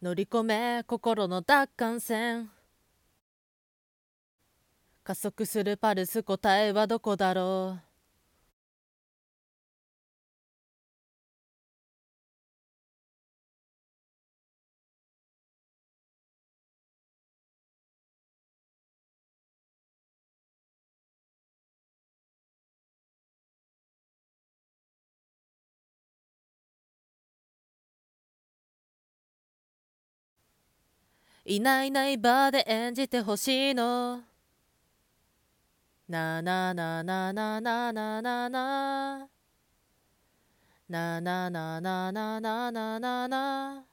乗り込め心の奪還戦、加速するパルス、答えはどこだろう。いないいないバーで演じてほしいの。なななななななななななななななななな